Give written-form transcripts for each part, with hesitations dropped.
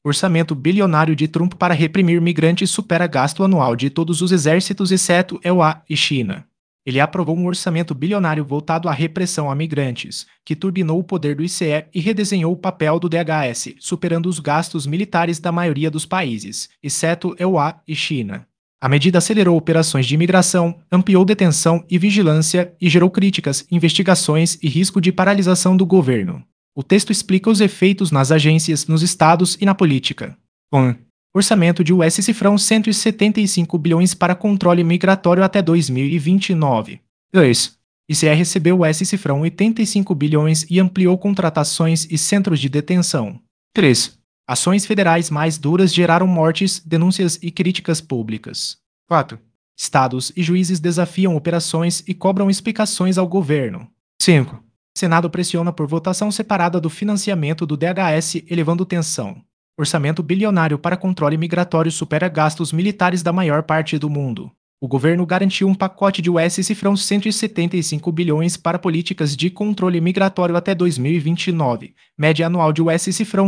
Orçamento bilionário de Trump para reprimir migrantes supera gasto anual de todos os exércitos exceto EUA e China. Ele aprovou um orçamento bilionário voltado à repressão a migrantes, que turbinou o poder do ICE e redesenhou o papel do DHS, superando os gastos militares da maioria dos países, exceto EUA e China. A medida acelerou operações de imigração, ampliou detenção e vigilância e gerou críticas, investigações e risco de paralisação do governo. O texto explica os efeitos nas agências, nos estados e na política. 1. Orçamento de US cifrão 175 bilhões para controle migratório até 2029. 2. ICE recebeu US cifrão 85 bilhões e ampliou contratações e centros de detenção. 3. Ações federais mais duras geraram mortes, denúncias e críticas públicas. 4. Estados e juízes desafiam operações e cobram explicações ao governo. 5. Senado pressiona por votação separada do financiamento do DHS, elevando tensão. Orçamento bilionário para controle migratório supera gastos militares da maior parte do mundo. O governo garantiu um pacote de US cifrão 175 bilhões para políticas de controle migratório até 2029, média anual de US cifrão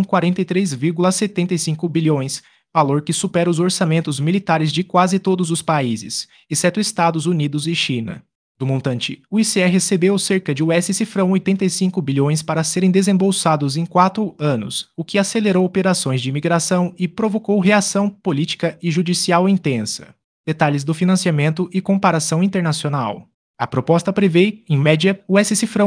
43,75 bilhões, valor que supera os orçamentos militares de quase todos os países, exceto Estados Unidos e China. Do montante, o ICE recebeu cerca de US cifrão 85 bilhões para serem desembolsados em 4 anos, o que acelerou operações de imigração e provocou reação política e judicial intensa. Detalhes do financiamento e comparação internacional. A proposta prevê, em média, US cifrão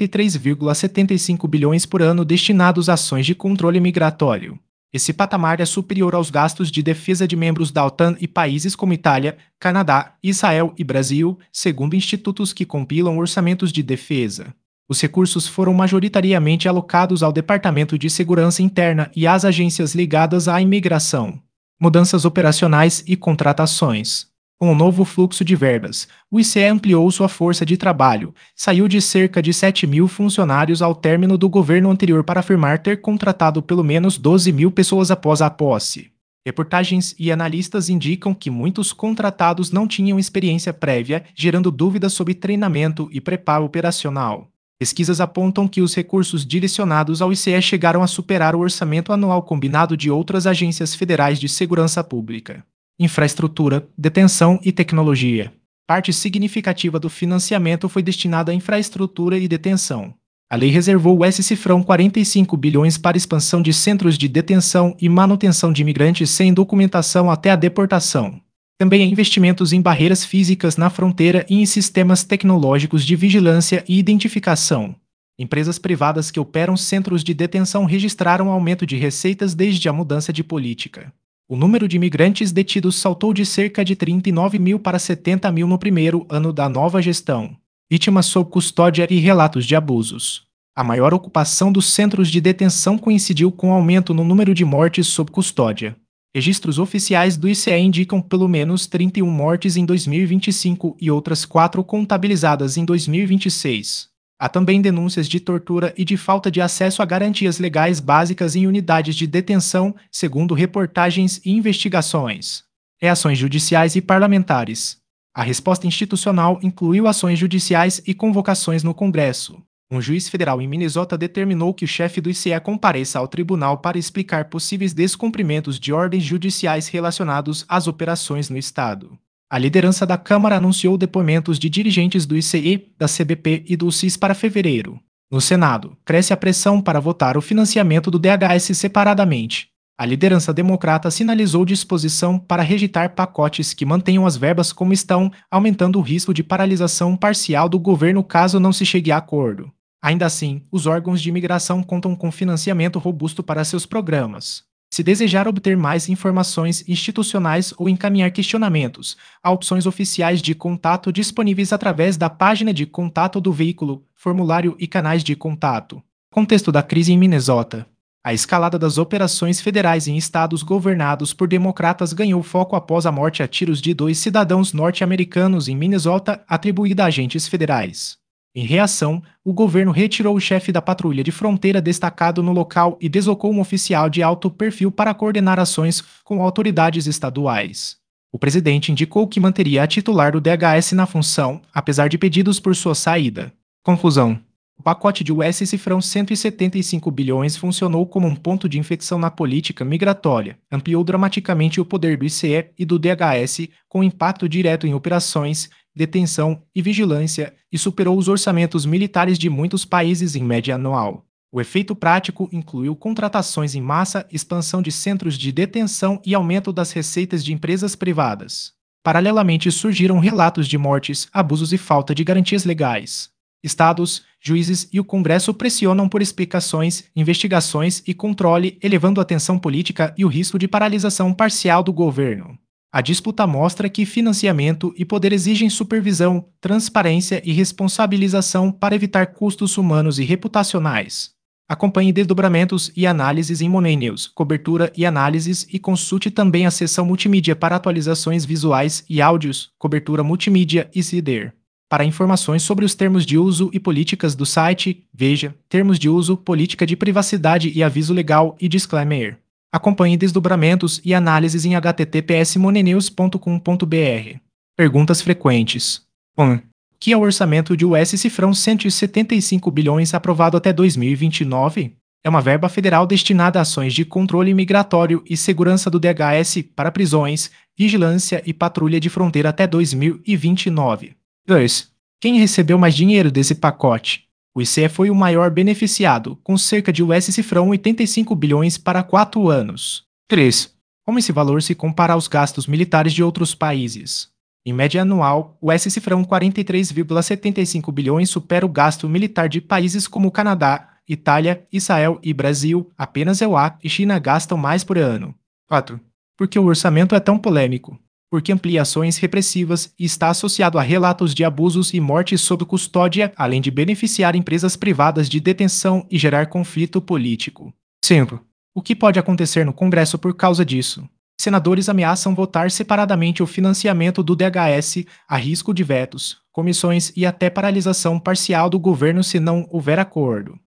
43,75 bilhões por ano destinados a ações de controle migratório. Esse patamar é superior aos gastos de defesa de membros da OTAN e países como Itália, Canadá, Israel e Brasil, segundo institutos que compilam orçamentos de defesa. Os recursos foram majoritariamente alocados ao Departamento de Segurança Interna e às agências ligadas à imigração. Mudanças operacionais e contratações. Com o novo fluxo de verbas, o ICE ampliou sua força de trabalho, saiu de cerca de 7 mil funcionários ao término do governo anterior para afirmar ter contratado pelo menos 12 mil pessoas após a posse. Reportagens e analistas indicam que muitos contratados não tinham experiência prévia, gerando dúvidas sobre treinamento e preparo operacional. Pesquisas apontam que os recursos direcionados ao ICE chegaram a superar o orçamento anual combinado de outras agências federais de segurança pública. Infraestrutura, detenção e tecnologia. Parte significativa do financiamento foi destinada à infraestrutura e detenção. A lei reservou US cifrão 45 bilhões para expansão de centros de detenção e manutenção de imigrantes sem documentação até a deportação. Também há investimentos em barreiras físicas na fronteira e em sistemas tecnológicos de vigilância e identificação. Empresas privadas que operam centros de detenção registraram aumento de receitas desde a mudança de política. O número de imigrantes detidos saltou de cerca de 39 mil para 70 mil no primeiro ano da nova gestão. Vítimas sob custódia e relatos de abusos. A maior ocupação dos centros de detenção coincidiu com o aumento no número de mortes sob custódia. Registros oficiais do ICE indicam pelo menos 31 mortes em 2025 e outras 4 contabilizadas em 2026. Há também denúncias de tortura e de falta de acesso a garantias legais básicas em unidades de detenção, segundo reportagens e investigações. Reações judiciais e parlamentares. A resposta institucional incluiu ações judiciais e convocações no Congresso. Um juiz federal em Minnesota determinou que o chefe do ICE compareça ao tribunal para explicar possíveis descumprimentos de ordens judiciais relacionados às operações no estado. A liderança da Câmara anunciou depoimentos de dirigentes do ICE, da CBP e do CIS para fevereiro. No Senado, cresce a pressão para votar o financiamento do DHS separadamente. A liderança democrata sinalizou disposição para rejeitar pacotes que mantenham as verbas como estão, aumentando o risco de paralisação parcial do governo caso não se chegue a acordo. Ainda assim, os órgãos de imigração contam com financiamento robusto para seus programas. Se desejar obter mais informações institucionais ou encaminhar questionamentos, há opções oficiais de contato disponíveis através da página de contato do veículo, formulário e canais de contato. Contexto da crise em Minnesota. A escalada das operações federais em estados governados por democratas ganhou foco após a morte a tiros de 2 cidadãos norte-americanos em Minnesota, atribuída a agentes federais. Em reação, o governo retirou o chefe da patrulha de fronteira destacado no local e deslocou um oficial de alto perfil para coordenar ações com autoridades estaduais. O presidente indicou que manteria a titular do DHS na função, apesar de pedidos por sua saída. Confusão. O pacote de US cifrão 175 bilhões funcionou como um ponto de inflexão na política migratória, ampliou dramaticamente o poder do ICE e do DHS, com impacto direto em operações, detenção e vigilância, e superou os orçamentos militares de muitos países em média anual. O efeito prático incluiu contratações em massa, expansão de centros de detenção e aumento das receitas de empresas privadas. Paralelamente, surgiram relatos de mortes, abusos e falta de garantias legais. Estados, juízes e o Congresso pressionam por explicações, investigações e controle, elevando a tensão política e o risco de paralisação parcial do governo. A disputa mostra que financiamento e poder exigem supervisão, transparência e responsabilização para evitar custos humanos e reputacionais. Acompanhe desdobramentos e análises em Money News, cobertura e análises, e consulte também a seção multimídia para atualizações visuais e áudios, cobertura multimídia e CIDER. Para informações sobre os termos de uso e políticas do site, veja Termos de uso, política de privacidade e aviso legal e disclaimer. Acompanhe desdobramentos e análises em https://moneynews.com.br. Perguntas frequentes. 1. Que é o orçamento de US cifrão 175 bilhões aprovado até 2029? É uma verba federal destinada a ações de controle migratório e segurança do DHS para prisões, vigilância e patrulha de fronteira até 2029. 2. Quem recebeu mais dinheiro desse pacote? O ICE foi o maior beneficiado, com cerca de US cifrão 85 bilhões para 4 anos. 3. Como esse valor se compara aos gastos militares de outros países? Em média anual, o US cifrão 43,75 bilhões supera o gasto militar de países como Canadá, Itália, Israel e Brasil. Apenas EUA e China gastam mais por ano. 4. Por que o orçamento é tão polêmico? Porque amplia ações repressivas e está associado a relatos de abusos e mortes sob custódia, além de beneficiar empresas privadas de detenção e gerar conflito político. 5. O que pode acontecer no Congresso por causa disso? Senadores ameaçam votar separadamente o financiamento do DHS, a risco de vetos, comissões e até paralisação parcial do governo se não houver acordo.